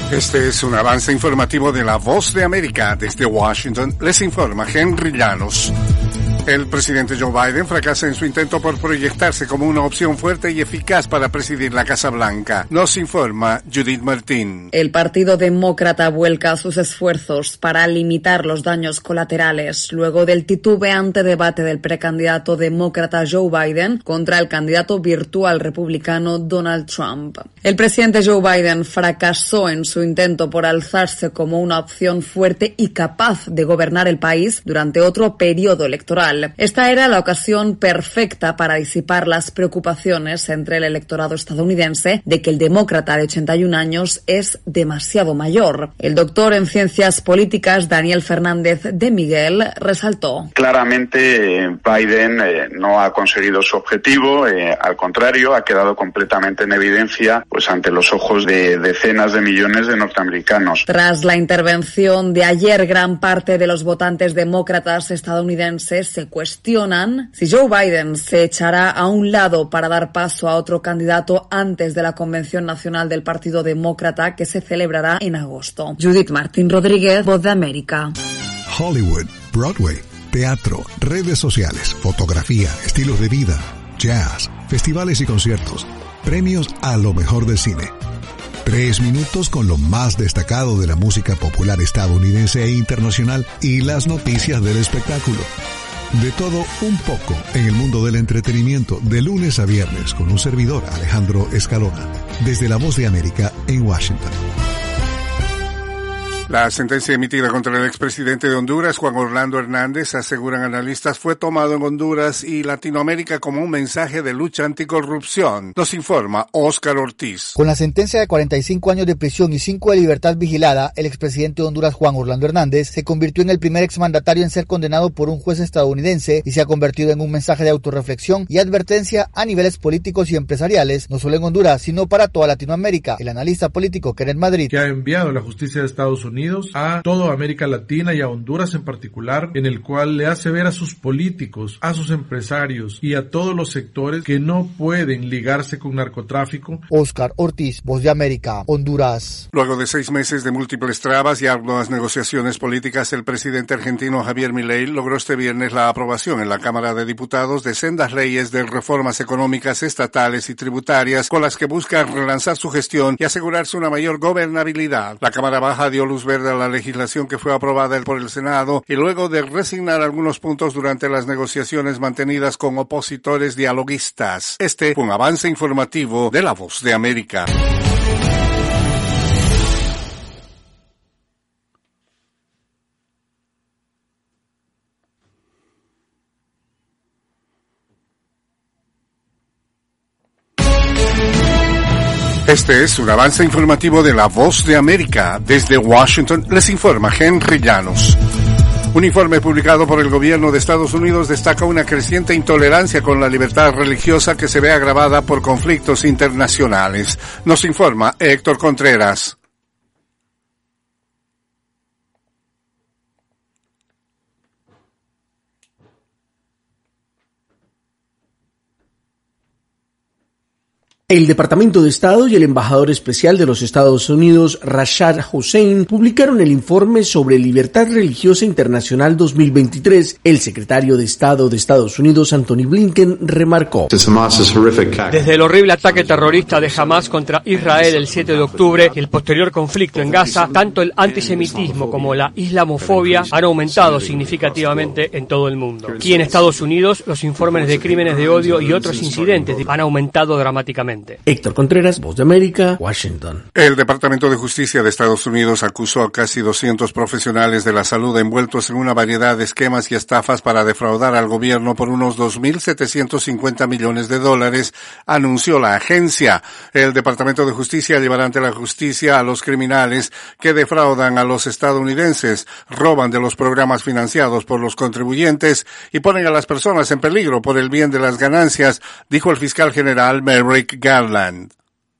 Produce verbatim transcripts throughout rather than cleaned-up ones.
Este es un avance informativo de La Voz de América. Desde Washington les informa Henry Llanos. El presidente Joe Biden fracasa en su intento por proyectarse como una opción fuerte y eficaz para presidir la Casa Blanca. Nos informa Judith Martín. El Partido Demócrata vuelca sus esfuerzos para limitar los daños colaterales luego del titubeante debate del precandidato demócrata Joe Biden contra el candidato virtual republicano Donald Trump. El presidente Joe Biden fracasó en su intento por alzarse como una opción fuerte y capaz de gobernar el país durante otro periodo electoral. Esta era la ocasión perfecta para disipar las preocupaciones entre el electorado estadounidense de que el demócrata de ochenta y un años es demasiado mayor. El doctor en ciencias políticas Daniel Fernández de Miguel resaltó. Claramente Biden eh, no ha conseguido su objetivo, eh, al contrario, ha quedado completamente en evidencia pues ante los ojos de decenas de millones de norteamericanos. Tras la intervención de ayer, gran parte de los votantes demócratas estadounidenses se cuestionan si Joe Biden se echará a un lado para dar paso a otro candidato antes de la Convención Nacional del Partido Demócrata que se celebrará en agosto. Judith Martín Rodríguez, Voz de América. Hollywood, Broadway, teatro, redes sociales, fotografía, estilos de vida, jazz, festivales y conciertos, premios a lo mejor del cine. Tres minutos con lo más destacado de la música popular estadounidense e internacional y las noticias del espectáculo. De todo un poco en el mundo del entretenimiento, de lunes a viernes, con un servidor, Alejandro Escalona, desde La Voz de América en Washington. La sentencia emitida contra el expresidente de Honduras, Juan Orlando Hernández, aseguran analistas, fue tomado en Honduras y Latinoamérica como un mensaje de lucha anticorrupción. Nos informa Óscar Ortiz. Con la sentencia de cuarenta y cinco años de prisión y cinco de libertad vigilada, el expresidente de Honduras, Juan Orlando Hernández, se convirtió en el primer exmandatario en ser condenado por un juez estadounidense y se ha convertido en un mensaje de autorreflexión y advertencia a niveles políticos y empresariales, no solo en Honduras, sino para toda Latinoamérica. El analista político Kenneth Madrid, que ha enviado la justicia de Estados Unidos a toda América Latina y a Honduras en particular, en el cual le hace ver a sus políticos, a sus empresarios y a todos los sectores que no pueden ligarse con narcotráfico. Óscar Ortiz, Voz de América, Honduras. Luego de seis meses de múltiples trabas y arduas negociaciones políticas, el presidente argentino Javier Milei logró este viernes la aprobación en la Cámara de Diputados de sendas leyes de reformas económicas, estatales y tributarias con las que busca relanzar su gestión y asegurarse una mayor gobernabilidad. La Cámara Baja dio luz verde a la legislación que fue aprobada por el Senado y luego de resignar algunos puntos durante las negociaciones mantenidas con opositores dialoguistas. Este fue un avance informativo de La Voz de América. Este es un avance informativo de La Voz de América. Desde Washington les informa Henry Llanos. Un informe publicado por el gobierno de Estados Unidos destaca una creciente intolerancia con la libertad religiosa que se ve agravada por conflictos internacionales. Nos informa Héctor Contreras. El Departamento de Estado y el embajador especial de los Estados Unidos, Rashad Hussain, publicaron el informe sobre Libertad Religiosa Internacional dos mil veintitrés. El secretario de Estado de Estados Unidos, Anthony Blinken, remarcó: Desde el horrible ataque terrorista de Hamas contra Israel el siete de octubre y el posterior conflicto en Gaza, tanto el antisemitismo como la islamofobia han aumentado significativamente en todo el mundo. Aquí en Estados Unidos, los informes de crímenes de odio y otros incidentes han aumentado dramáticamente. Héctor Contreras, Voz de América, Washington. El Departamento de Justicia de Estados Unidos acusó a casi doscientos profesionales de la salud envueltos en una variedad de esquemas y estafas para defraudar al gobierno por unos dos mil setecientos cincuenta millones de dólares, anunció la agencia. El Departamento de Justicia llevará ante la justicia a los criminales que defraudan a los estadounidenses, roban de los programas financiados por los contribuyentes y ponen a las personas en peligro por el bien de las ganancias, dijo el fiscal general Merrick Garland.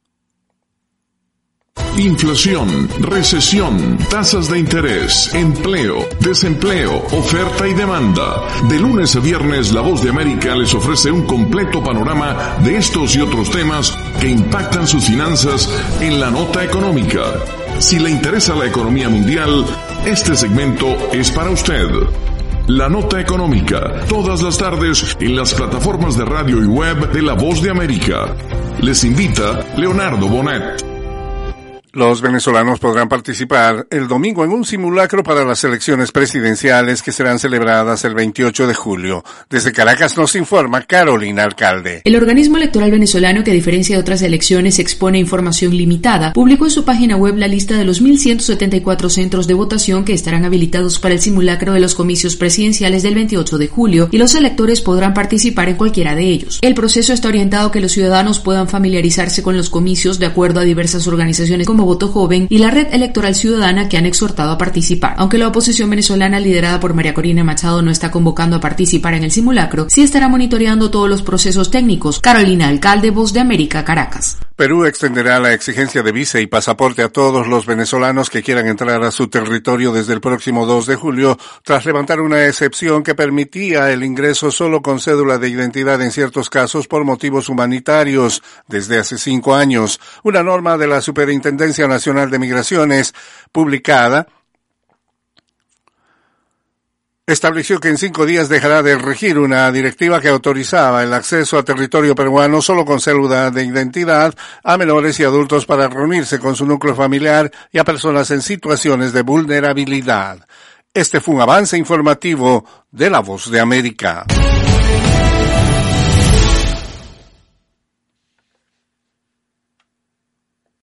Inflación, recesión, tasas de interés, empleo, desempleo, oferta y demanda. De lunes a viernes, La Voz de América les ofrece un completo panorama de estos y otros temas que impactan sus finanzas en la nota económica. Si le interesa la economía mundial, este segmento es para usted. La nota económica, todas las tardes en las plataformas de radio y web de La Voz de América. Les invita Leonardo Bonet. Los venezolanos podrán participar el domingo en un simulacro para las elecciones presidenciales que serán celebradas el veintiocho de julio. Desde Caracas nos informa Carolina Alcalde. El organismo electoral venezolano, que a diferencia de otras elecciones expone información limitada, publicó en su página web la lista de los mil ciento setenta y cuatro centros de votación que estarán habilitados para el simulacro de los comicios presidenciales del veintiocho de julio, y los electores podrán participar en cualquiera de ellos. El proceso está orientado a que los ciudadanos puedan familiarizarse con los comicios de acuerdo a diversas organizaciones como Voto Joven y la Red Electoral Ciudadana, que han exhortado a participar. Aunque la oposición venezolana liderada por María Corina Machado no está convocando a participar en el simulacro, sí estará monitoreando todos los procesos técnicos. Carolina Alcalde, Voz de América, Caracas. Perú extenderá la exigencia de visa y pasaporte a todos los venezolanos que quieran entrar a su territorio desde el próximo dos de julio, tras levantar una excepción que permitía el ingreso solo con cédula de identidad en ciertos casos por motivos humanitarios desde hace cinco años. Una norma de la Superintendencia Nacional de Migraciones, publicada, estableció que en cinco días dejará de regir una directiva que autorizaba el acceso a territorio peruano solo con cédula de identidad a menores y adultos para reunirse con su núcleo familiar y a personas en situaciones de vulnerabilidad. Este fue un avance informativo de La Voz de América.